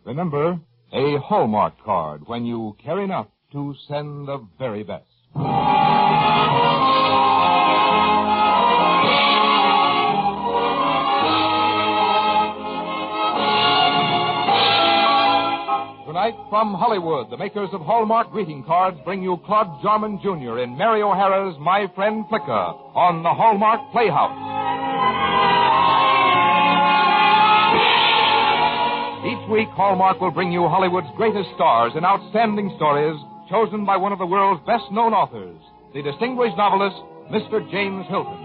Remember, a Hallmark card when you care enough to send the very best. Tonight, from Hollywood, the makers of Hallmark greeting cards bring you Claude Jarman Jr. in Mary O'Hara's My Friend Flicka on the Hallmark Playhouse. Each week, Hallmark will bring you Hollywood's greatest stars in outstanding stories chosen by one of the world's best-known authors, the distinguished novelist, Mr. James Hilton.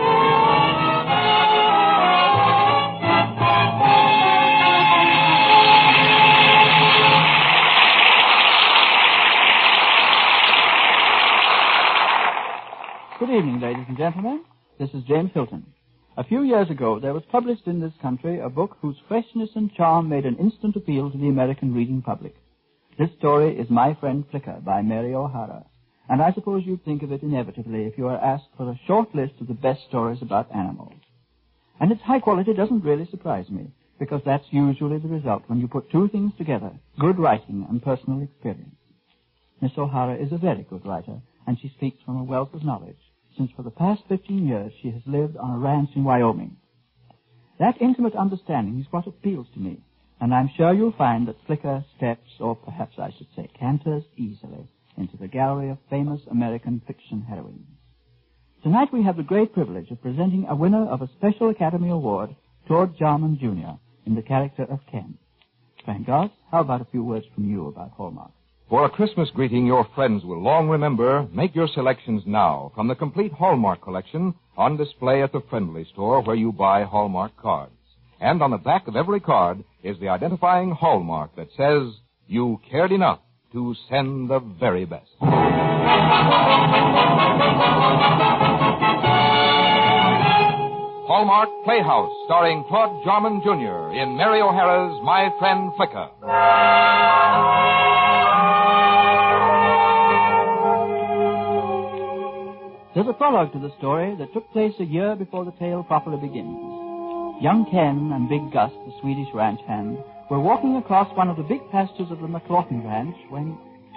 Good evening, ladies and gentlemen. This is James Hilton. A few years ago, there was published in this country a book whose freshness and charm made an instant appeal to the American reading public. This story is My Friend Flicka by Mary O'Hara, and I suppose you'd think of it inevitably if you are asked for a short list of the best stories about animals. And its high quality doesn't really surprise me, because that's usually the result when you put two things together, good writing and personal experience. Miss O'Hara is a very good writer, and she speaks from a wealth of knowledge, since for the past 15 years she has lived on a ranch in Wyoming. That intimate understanding is what appeals to me, and I'm sure you'll find that Flicka steps, or perhaps I should say canters, easily into the gallery of famous American fiction heroines. Tonight we have the great privilege of presenting a winner of a Special Academy Award, Claude Jarman Jr., in the character of Ken. Frank Goss, how about a few words from you about Hallmark? For a Christmas greeting your friends will long remember, make your selections now from the complete Hallmark collection on display at the Friendly Store where you buy Hallmark cards. And on the back of every card is the identifying hallmark that says, you cared enough to send the very best. Hallmark Playhouse, starring Claude Jarman Jr. in Mary O'Hara's My Friend Flicka. There's a prologue to the story that took place a year before the tale properly begins. Young Ken and Big Gus, the Swedish ranch hand, were walking across one of the big pastures of the McLaughlin ranch when...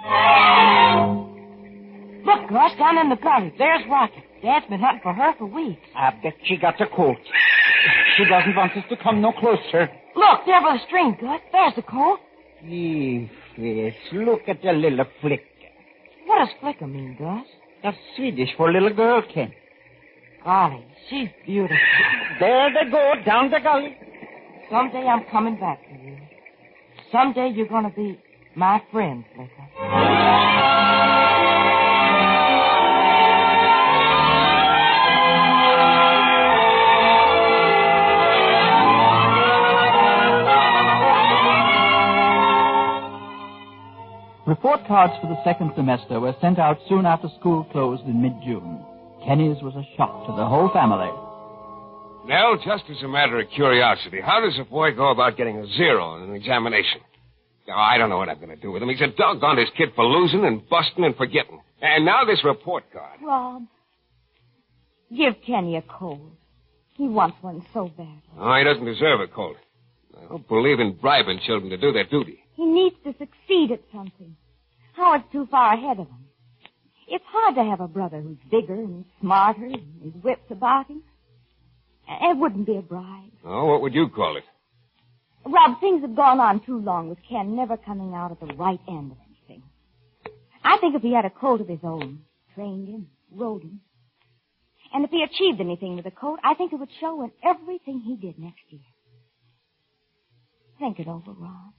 Look, Gus, down in the gully. There's Rocket. Dad's been hunting for her for weeks. I bet she got the colt. She doesn't want us to come no closer. Look, there by the stream, Gus. There's the colt. Yes, look at the little flick. What does Flicka mean, Gus? That's Swedish for little girl, Ken. Golly, she's beautiful. There they go, down the gully. Someday I'm coming back to you. Someday you're going to be my friend, Flicka. Report cards for the second semester were sent out soon after school closed in mid-June. Kenny's was a shock to the whole family. Nell, just as a matter of curiosity, how does a boy go about getting a 0 on an examination? Oh, I don't know what I'm going to do with him. He's a doggone-his kid for losing and busting and forgetting. And now this report card. Rob, give Kenny a cold. He wants one so bad. Oh, he doesn't deserve a colt. I don't believe in bribing children to do their duty. He needs to succeed at something. Howard's too far ahead of him. It's hard to have a brother who's bigger and smarter and his wits about him. It wouldn't be a bribe. Oh, what would you call it? Rob, things have gone on too long with Ken never coming out at the right end of anything. I think if he had a colt of his own, trained him, rode him, and if he achieved anything with the colt, I think it would show in everything he did next year. Think it over, Rob.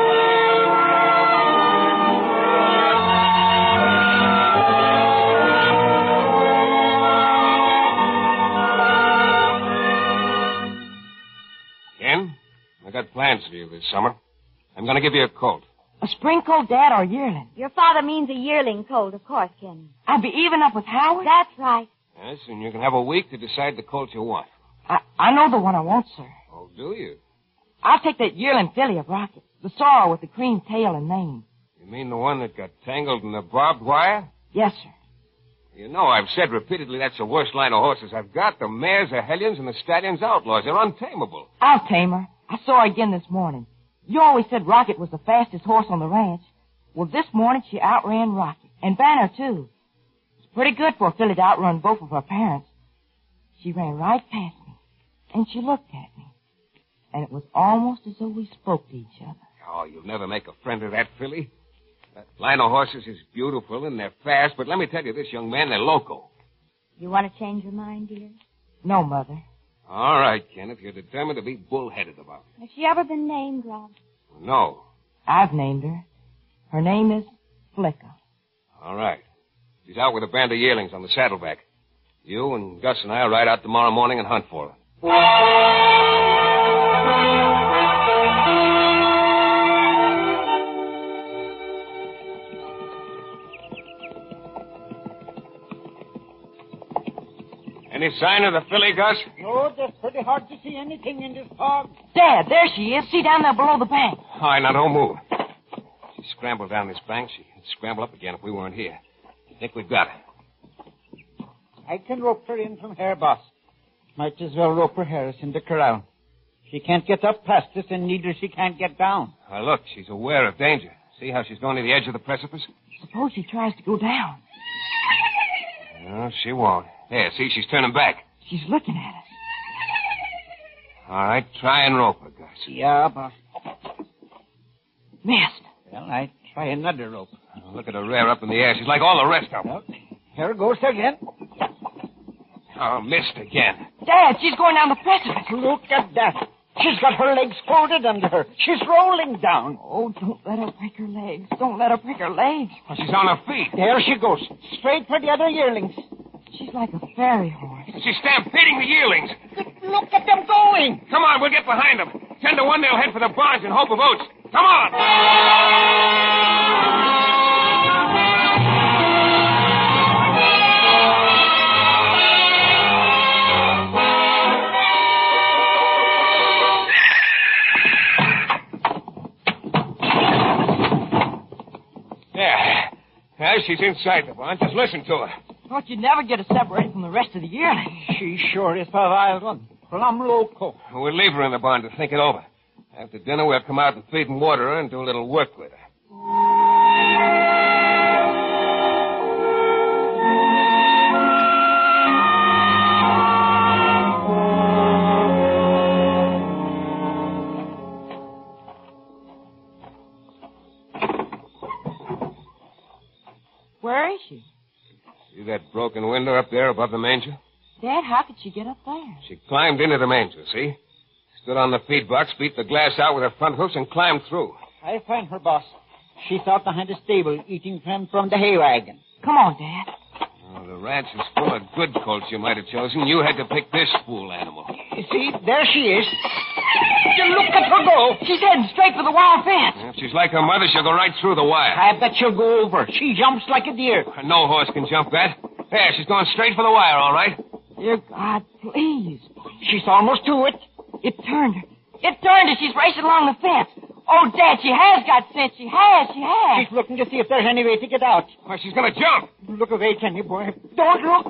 Ken, I got plans for you this summer. I'm going to give you a colt. A spring colt, Dad, or a yearling? Your father means a yearling colt, of course, Kenny. I'd be even up with Howard? That's right. Yes, and you can have a week to decide the colt you want. I know the one I want, sir. Oh, do you? I'll take that yearling filly of Rocket. The sorrel with the cream tail and mane. You mean the one that got tangled in the barbed wire? Yes, sir. You know, I've said repeatedly that's the worst line of horses I've got. The mares are hellions and the stallions outlaws. They're untamable. I'll tame her. I saw her again this morning. You always said Rocket was the fastest horse on the ranch. Well, this morning she outran Rocket. And Banner, too. It's pretty good for a filly to outrun both of her parents. She ran right past me. And she looked at me. And it was almost as though we spoke to each other. Oh, you'll never make a friend of that filly. That line of horses is beautiful and they're fast, but let me tell you this, young man, they're loco. You want to change your mind, dear? No, Mother. All right, Ken, if you're determined to be bullheaded about it. Has she ever been named, Rob? No. I've named her. Her name is Flicker. All right. She's out with a band of yearlings on the saddleback. You and Gus and I will ride out tomorrow morning and hunt for her. Any sign of the filly, Gus? No, it's pretty hard to see anything in this fog. Dad, there she is. See down there below the bank. All right, now don't move. She scrambled down this bank. She'd scramble up again if we weren't here. I think we've got her. I can rope her in from here, boss. Might as well rope her Harris in the corral. She can't get up past us, and neither she can't get down. Now, look, she's aware of danger. See how she's going to the edge of the precipice? Suppose she tries to go down. No, she won't. There, see, she's turning back. She's looking at us. All right, try and rope her, Gus. Yeah, boss. Missed. Well, I try another rope. Look at her rear up in the air. She's like all the rest of them. Well, here goes again. Oh, missed again. Dad, she's going down the precipice. Look at that. She's got her legs folded under her. She's rolling down. Oh, don't let her break her legs. Don't let her break her legs. Well, she's on her feet. There she goes. Straight for the other yearlings. She's like a fairy horse. She's stampeding the yearlings. Look at them going. Come on, we'll get behind them. 10 to 1, they'll head for the barns in hope of oats. Come on! There, she's inside the barn. Just listen to her. Thought you'd never get her separated from the rest of the yearlings. She sure is a wild one. Plum loco. We'll leave her in the barn to think it over. After dinner, we'll come out and feed and water her and do a little work with her. Where is she? See that broken window up there above the manger? Dad, how could she get up there? She climbed into the manger, see? Stood on the feed box, beat the glass out with her front hoofs, and climbed through. I find her, boss. She's out behind the stable, eating from the hay wagon. Come on, Dad. Oh, the ranch is full of good colts you might have chosen. You had to pick this fool animal. You see, there she is. You look at her go. She's heading straight for the wire fence. If she's like her mother, she'll go right through the wire. I bet she'll go over. She jumps like a deer. No horse can jump that. There, she's going straight for the wire, all right. Dear God, please. She's almost to it. It turned her. It turned her. She's racing along the fence. Oh, Dad, she has got sense. She has. She's looking to see if there's any way to get out. Well, she's going to jump. Look away, Kenny, boy. Don't look.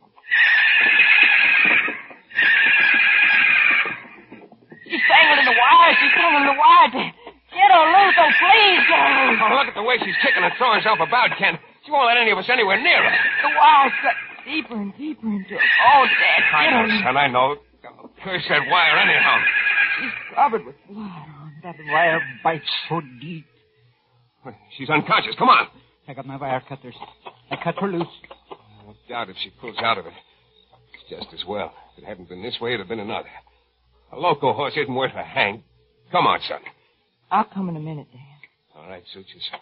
She's tangling in the wire. She's tangling in the wire. Get her loose, oh, please, get her loose. Oh, look at the way she's kicking and throwing herself about, Ken. She won't let any of us anywhere near her. The wire's got deeper and deeper into her. Oh, Dad, I get her know, loose. son, I know. Oh, curse that wire anyhow. She's covered with blood. That wire bites so deep. She's unconscious. Come on. I got my wire cutters. I cut her loose. I doubt if she pulls out of it. It's just as well. If it hadn't been this way, it'd have been another. A loco horse isn't worth a hang. Come on, son. I'll come in a minute, Dad. All right, suit yourself.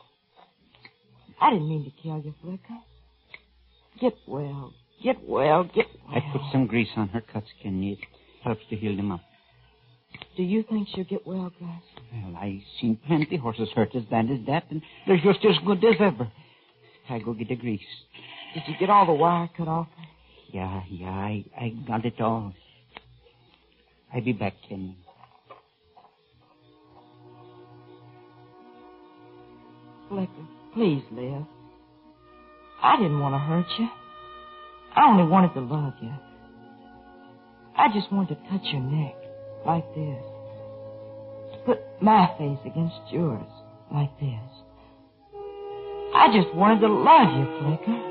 I didn't mean to kill you, Flicker. Get well. Get well. Get well. I put some grease on her cuts, Kenny. It helps to heal them up. Do you think she'll get well, Gus? Well, I've seen plenty horses hurt as bad as that, and they're just as good as ever. I go get the grease. Did you get all the wire cut off? Yeah, I got it all. I'll be back, Kenny. Flicker, please live. I didn't want to hurt you. I only wanted to love you. I just wanted to touch your neck, like this. put my face against yours like this. I just wanted to love you, Flicker.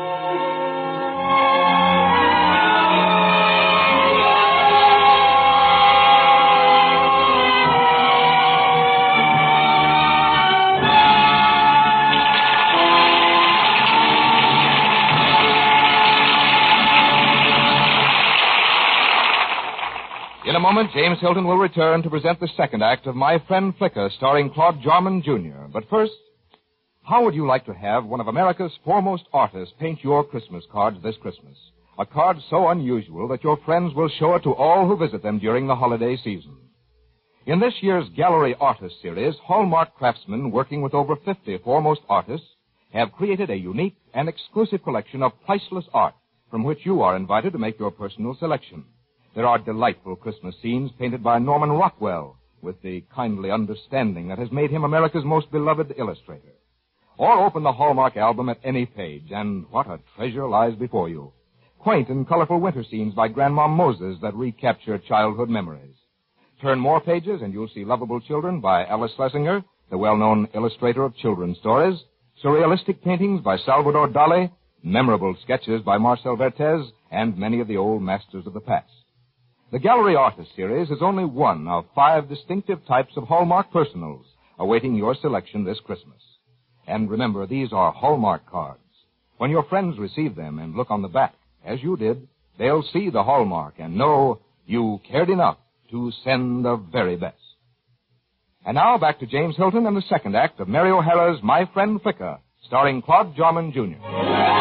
In a moment, James Hilton will return to present the second act of My Friend Flicker, starring Claude Jarman, Jr. But first, how would you like to have one of America's foremost artists paint your Christmas cards this Christmas? A card so unusual that your friends will show it to all who visit them during the holiday season. In this year's Gallery Artist Series, Hallmark craftsmen working with over 50 foremost artists have created a unique and exclusive collection of priceless art from which you are invited to make your personal selection. There are delightful Christmas scenes painted by Norman Rockwell with the kindly understanding that has made him America's most beloved illustrator. Or open the Hallmark album at any page, and what a treasure lies before you. Quaint and colorful winter scenes by Grandma Moses that recapture childhood memories. Turn more pages and you'll see Lovable Children by Alice Schlesinger, the well-known illustrator of children's stories, surrealistic paintings by Salvador Dali, memorable sketches by Marcel Vertez, and many of the old masters of the past. The Gallery Artist Series is only one of 5 distinctive types of Hallmark personals awaiting your selection this Christmas. And remember, these are Hallmark cards. When your friends receive them and look on the back, as you did, they'll see the Hallmark and know you cared enough to send the very best. And now back to James Hilton and the second act of Mary O'Hara's My Friend Flicker, starring Claude Jarman, Jr.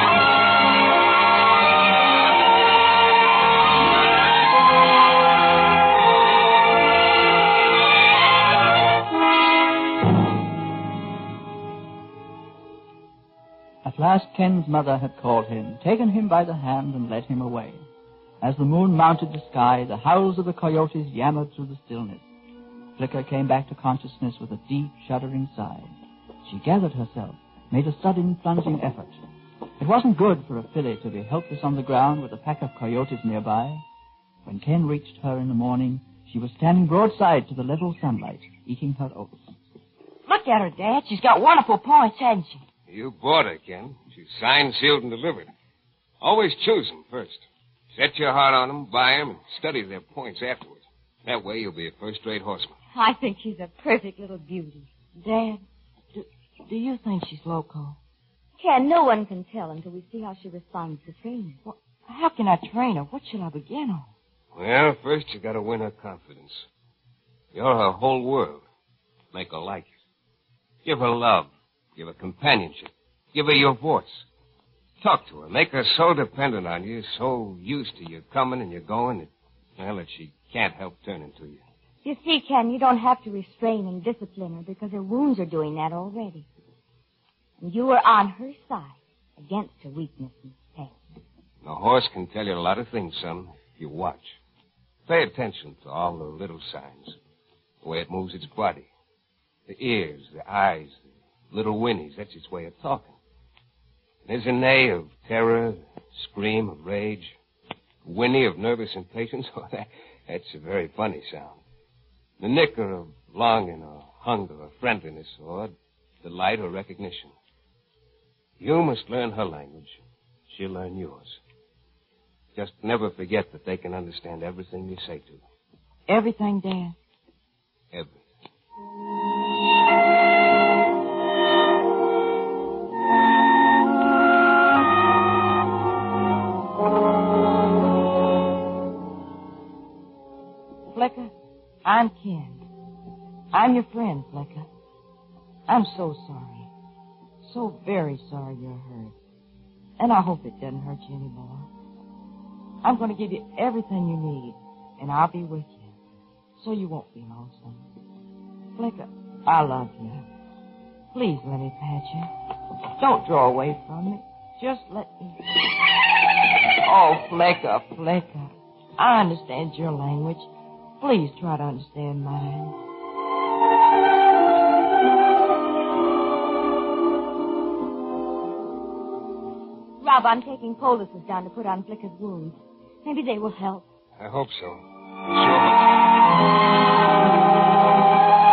At last Ken's mother had called him, taken him by the hand, and led him away. As the moon mounted the sky, the howls of the coyotes yammered through the stillness. Flicker came back to consciousness with a deep, shuddering sigh. She gathered herself, made a sudden, plunging effort. It wasn't good for a filly to be helpless on the ground with a pack of coyotes nearby. When Ken reached her in the morning, she was standing broadside to the level sunlight, eating her oats. Look at her, Dad. She's got wonderful points, hasn't she? You bought her, Ken. She's signed, sealed, and delivered. Always choose them first. Set your heart on them, buy them, and study their points afterwards. That way you'll be a first-rate horseman. I think she's a perfect little beauty. Dad, do you think she's loco? Ken, no one can tell until we see how she responds to training. Well, how can I train her? What shall I begin on? Well, first you gotta win her confidence. You're her whole world. Make her like you. Give her love. Give her companionship. Give her your voice. Talk to her. Make her so dependent on you, so used to your coming and your going, that she can't help turning to you. You see, Ken, you don't have to restrain and discipline her because her wounds are doing that already. And you are on her side against her weakness and pain. A horse can tell you a lot of things, son, if you watch. Pay attention to all the little signs. The way it moves its body. The ears, the eyes, the little whinnies. That's its way of talking. There's a neigh of terror, a scream of rage, a whinny of nervous impatience. Oh, that's a very funny sound. The nicker of longing or hunger or friendliness or delight or recognition. You must learn her language. She'll learn yours. Just never forget that they can understand everything you say to them. Everything, Dad? Everything. Flicker, I'm Ken. I'm your friend, Flicker. I'm so sorry. So very sorry you're hurt. And I hope it doesn't hurt you anymore. I'm going to give you everything you need, and I'll be with you, so you won't be lonesome. Flicker, I love you. Please let me pat you. Don't draw away from me. Just let me. Oh, Flicker, Flicker. I understand your language. Please try to understand mine. Rob, I'm taking poultices down to put on Flicker's wounds. Maybe they will help. I hope so. Sure.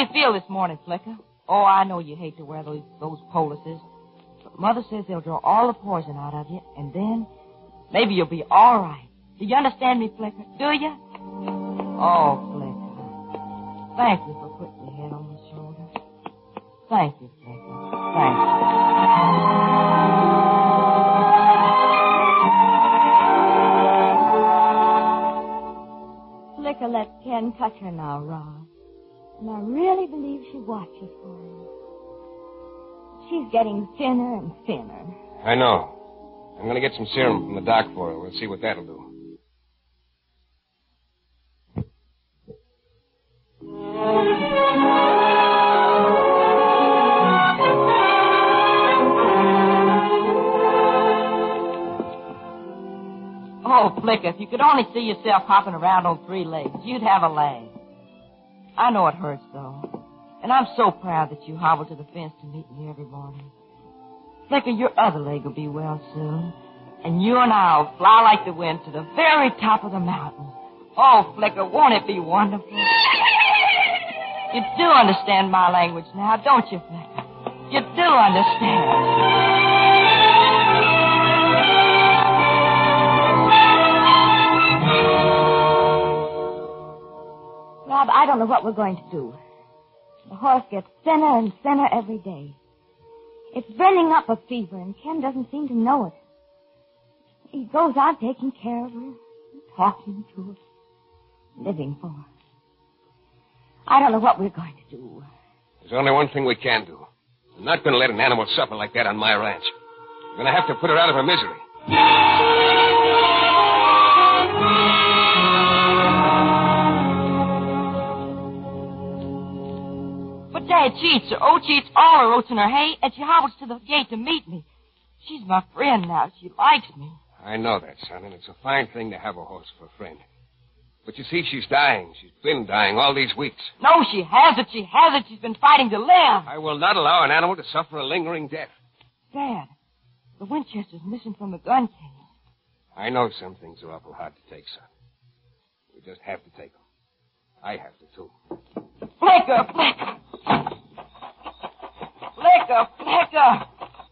you feel this morning, Flicker? Oh, I know you hate to wear those polices. But Mother says they'll draw all the poison out of you, and then maybe you'll be all right. Do you understand me, Flicker? Do you? Oh, Flicker. Thank you for putting your head on my shoulder. Thank you, Flicker. Thank you. Flicker let Ken touch her now, Rob. And I really believe she watches for him. She's getting thinner and thinner. I know. I'm going to get some serum from the doc for her. We'll see what that'll do. Oh, Flicker, if you could only see yourself hopping around on 3 legs, you'd have a lag. I know it hurts, though. And I'm so proud that you hobble to the fence to meet me every morning. Flicker, your other leg will be well soon. And you and I will fly like the wind to the very top of the mountain. Oh, Flicker, won't it be wonderful? You do understand my language now, don't you, Flicker? You do understand. Rob, I don't know what we're going to do. The horse gets thinner and thinner every day. It's burning up a fever, and Ken doesn't seem to know it. He goes on taking care of her, talking to her, living for her. I don't know what we're going to do. There's only one thing we can do. I'm not going to let an animal suffer like that on my ranch. I'm going to have to put her out of her misery. But Dad cheats her. Oh, cheats all her oats in her hay, and she hobbles to the gate to meet me. She's my friend now. She likes me. I know that, son, and it's a fine thing to have a horse for a friend. But you see, she's dying. She's been dying all these weeks. No, she hasn't. She hasn't. She's been fighting to live. I will not allow an animal to suffer a lingering death. Dad, the Winchester's missing from the gun case. I know some things are awful hard to take, son. We just have to take them. I have to, too. Flicker, Flicker. Flicker, Flicker.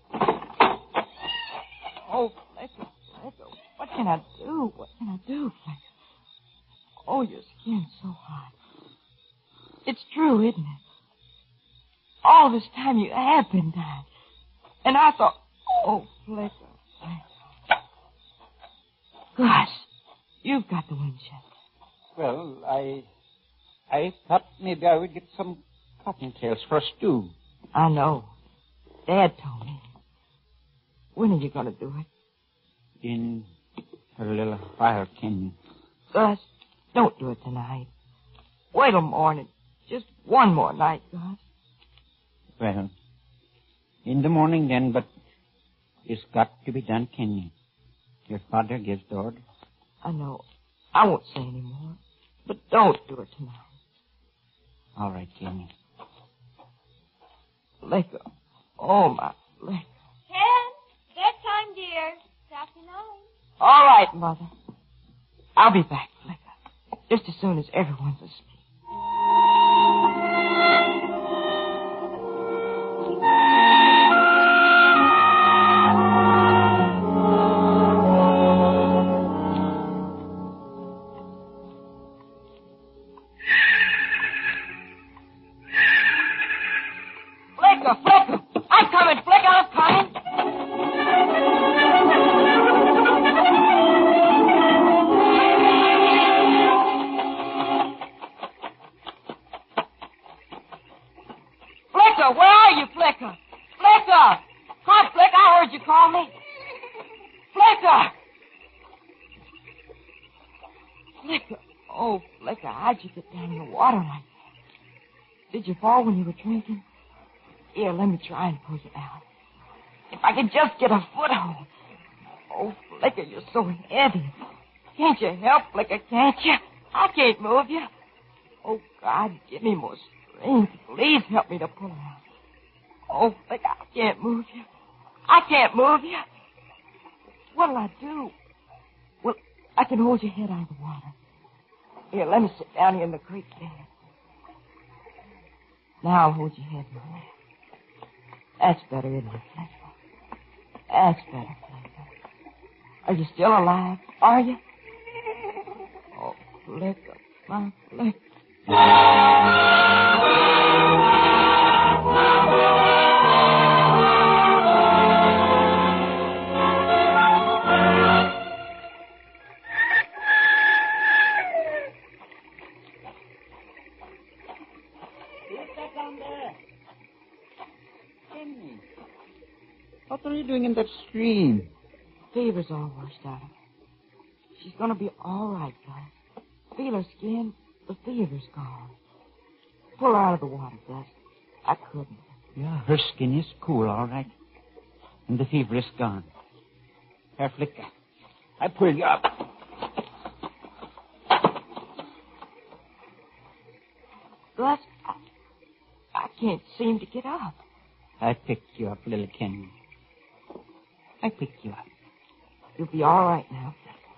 Oh, Flicker, Flicker. What can I do? What can I do, Flicker? Oh, your skin's so hot. It's true, isn't it? All this time you have been dying. And I thought, oh, Flicker, Flicker. Gosh, you've got the Winchester. Well, I thought maybe I would get some cottontails for a stew. I know. Dad told me. When are you going to do it? In a little while, Ken. Gus, don't do it tonight. Wait till morning. Just one more night, Gus. Well, in the morning then, but it's got to be done, Kenny. Your father gives the order. I know. I won't say any more. But don't do it tonight. All right, Kenny. Flicker. Oh, my Flicker. Ken, bedtime, dear. It's after 9. All right, Mother. I'll be back, Flicker. Just as soon as everyone's asleep. Flicker, Flicker! I'm coming, Flicker, I'm coming! Flicker, where are you, Flicker? Flicker! Come, Flicker, I heard you call me. Flicker! Flicker. Oh, Flicker, how'd you get down in the water like that? Did you fall when you were drinking? Here, let me try and pull you out. If I could just get a foothold. Oh, Flicker, you're so heavy. Can't you help, Flicker, can't you? I can't move you. Oh, God, give me more strength. Please help me to pull out. Oh, Flicker, I can't move you. I can't move you. What'll I do? Well, I can hold your head out of the water. Here, let me sit down here in the creek bed. Now hold your head, Mother. That's better, isn't it, Flicker? That's better, Flicker. Are you still alive? Are you? Oh, Flicker, my Flicker. What are you doing in that stream? Fever's all washed out of her. She's going to be all right, guys. Feel her skin. The fever's gone. Pull her out of the water, Gus. I couldn't. Yeah, her skin is cool, all right. And the fever is gone. Herr Flicker, I pull you up. Gus, I can't seem to get up. I picked you up, little Ken. I picked you up. You'll be all right now.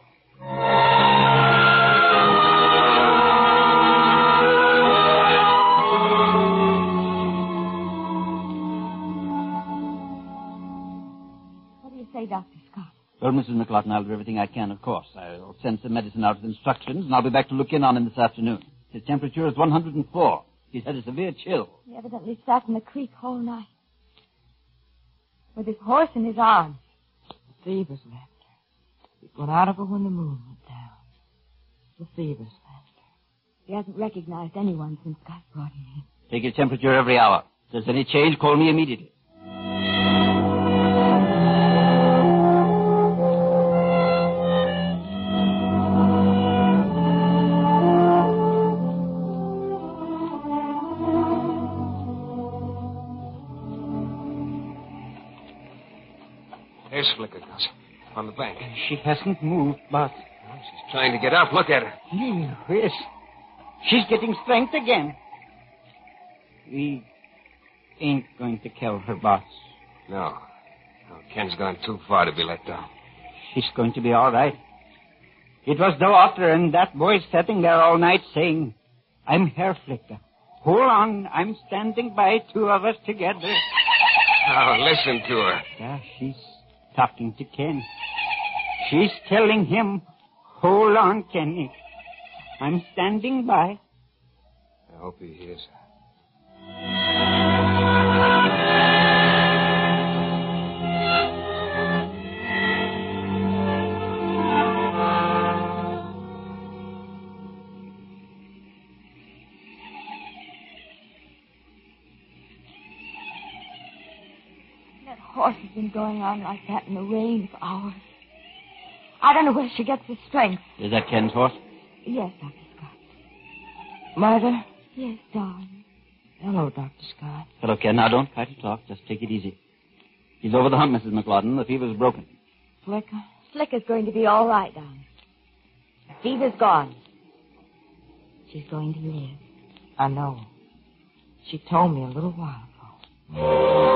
What do you say, Dr. Scott? Well, Mrs. McLaughlin, I'll do everything I can, of course. I'll send some medicine out with instructions, and I'll be back to look in on him this afternoon. His temperature is 104. He's had a severe chill. He evidently sat in the creek all night. With his horse in his arms. The fever's left her. It went out of her when the moon went down. The fever's left her. He hasn't recognized anyone since Scott brought him in. Take his temperature every hour. If there's any change, call me immediately. There's Flicker, Gus. On the bank. She hasn't moved, boss. She's trying to get up. Look at her. Yes. She's getting strength again. We ain't going to kill her, boss. No. Ken's gone too far to be let down. She's going to be all right. It was the water, and that boy sitting there all night saying, I'm Herr Flicker. Hold on, I'm standing by, two of us together. Now, listen to her. Yeah, she's talking to Ken. She's telling him, hold on, Kenny. I'm standing by. I hope he hears her. That horse has been going on like that in the rain for hours. I don't know where she gets the strength. Is that Ken's horse? Yes, Dr. Scott. Mother? Yes, darling. Hello, Dr. Scott. Hello, Ken. Now, don't try to talk. Just take it easy. He's over the hump, Mrs. McLaughlin. The fever's broken. Flicker? Flicker's going to be all right, darling. The fever's gone. She's going to live. I know. She told me a little while ago.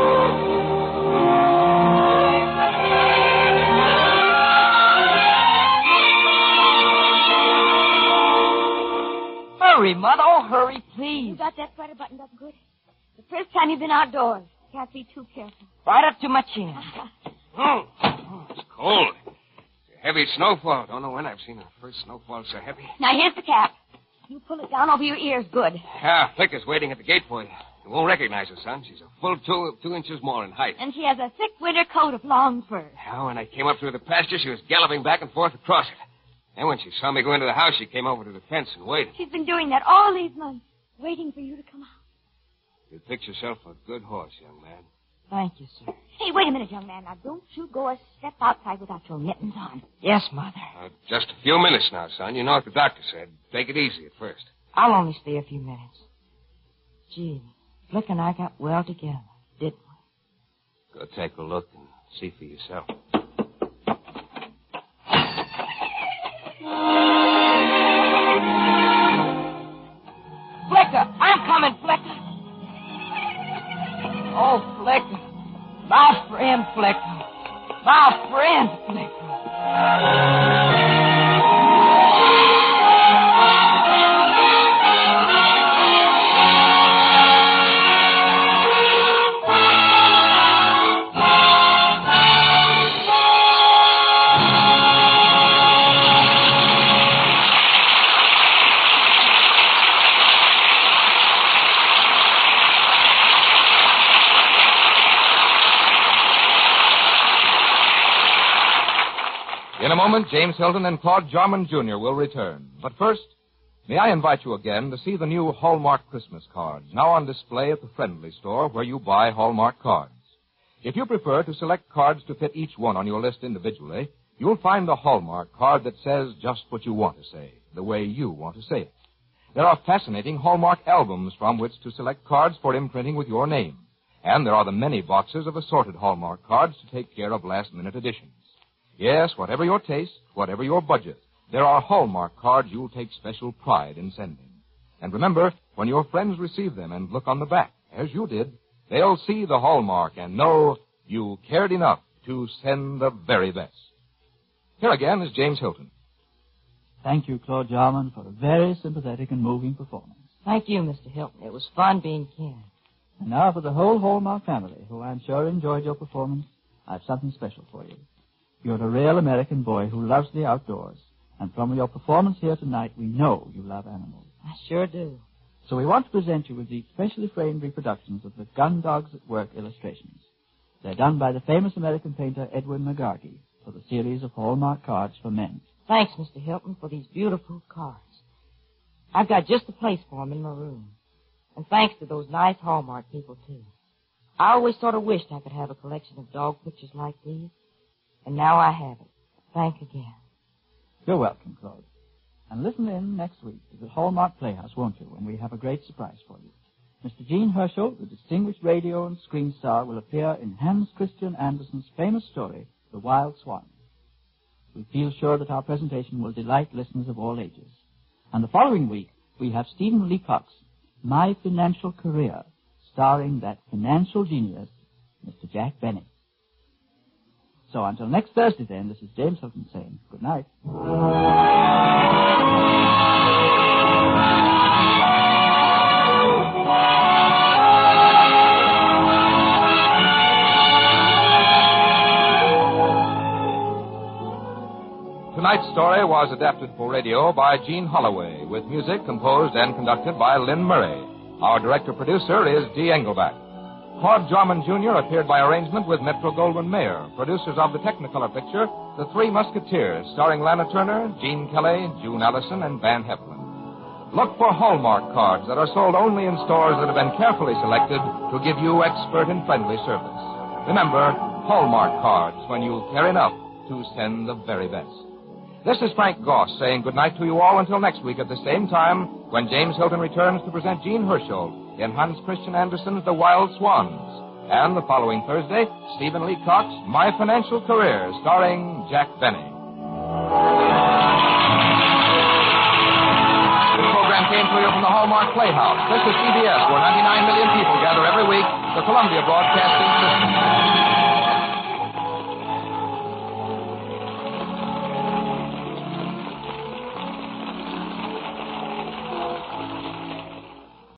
Hurry, Mother. Oh, hurry, please. You got that sweater buttoned up good? The first time you've been outdoors. Can't be too careful. Right up to my chin. Oh, it's cold. It's a heavy snowfall. Don't know when I've seen a first snowfall so heavy. Now, here's the cap. You pull it down over your ears good. Yeah, Flicker's waiting at the gate for you. You won't recognize her, son. She's a full 2 inches more in height. And she has a thick winter coat of long fur. Now, when I came up through the pasture, she was galloping back and forth across it. And when she saw me go into the house, she came over to the fence and waited. She's been doing that all these months, waiting for you to come out. You picked yourself a good horse, young man. Thank you, sir. Hey, wait a minute, young man. Now, don't you go a step outside without your mittens on. Yes, Mother. Just a few minutes now, son. You know what the doctor said. Take it easy at first. I'll only stay a few minutes. Gee, Flick and I got well together, didn't we? Go take a look and see for yourself. Flicker! I'm coming, Flicker! Oh, Flicker. My friend, Flicker. My friend, Flicker. moment, James Hilton and Claude Jarman Jr. will return. But first, may I invite you again to see the new Hallmark Christmas cards, now on display at the Friendly Store where you buy Hallmark cards. If you prefer to select cards to fit each one on your list individually, you'll find the Hallmark card that says just what you want to say, the way you want to say it. There are fascinating Hallmark albums from which to select cards for imprinting with your name. And there are the many boxes of assorted Hallmark cards to take care of last-minute additions. Yes, whatever your taste, whatever your budget, there are Hallmark cards you'll take special pride in sending. And remember, when your friends receive them and look on the back, as you did, they'll see the Hallmark and know you cared enough to send the very best. Here again is James Hilton. Thank you, Claude Jarman, for a very sympathetic and moving performance. Thank you, Mr. Hilton. It was fun being Ken. And now for the whole Hallmark family, who I'm sure enjoyed your performance, I have something special for you. You're a real American boy who loves the outdoors. And from your performance here tonight, we know you love animals. I sure do. So we want to present you with these specially framed reproductions of the Gun Dogs at Work illustrations. They're done by the famous American painter Edwin McGargy for the series of Hallmark cards for men. Thanks, Mr. Hilton, for these beautiful cards. I've got just a place for them in my room. And thanks to those nice Hallmark people, too. I always sort of wished I could have a collection of dog pictures like these. And now I have it. Thank again. You're welcome, Claude. And listen in next week to the Hallmark Playhouse, won't you, when we have a great surprise for you. Mr. Gene Herschel, the distinguished radio and screen star, will appear in Hans Christian Andersen's famous story, The Wild Swan. We feel sure that our presentation will delight listeners of all ages. And the following week, we have Stephen Leacock's My Financial Career, starring that financial genius, Mr. Jack Benny. So until next Thursday, then, this is James Hilton saying good night. Tonight's story was adapted for radio by Gene Holloway, with music composed and conducted by Lynn Murray. Our director-producer is Dee Engelbach. Claude Jarman Jr. appeared by arrangement with Metro-Goldwyn-Mayer, producers of the Technicolor picture, The Three Musketeers, starring Lana Turner, Gene Kelly, June Allison, and Van Heflin. Look for Hallmark cards that are sold only in stores that have been carefully selected to give you expert and friendly service. Remember, Hallmark cards when you care enough to send the very best. This is Frank Goss saying goodnight to you all until next week at the same time when James Hilton returns to present Gene Herschel in Hans Christian Andersen's The Wild Swans. And the following Thursday, Stephen Leacock's My Financial Career, starring Jack Benny. This program came to you from the Hallmark Playhouse. This is CBS, where 99 million people gather every week, the Columbia Broadcasting System.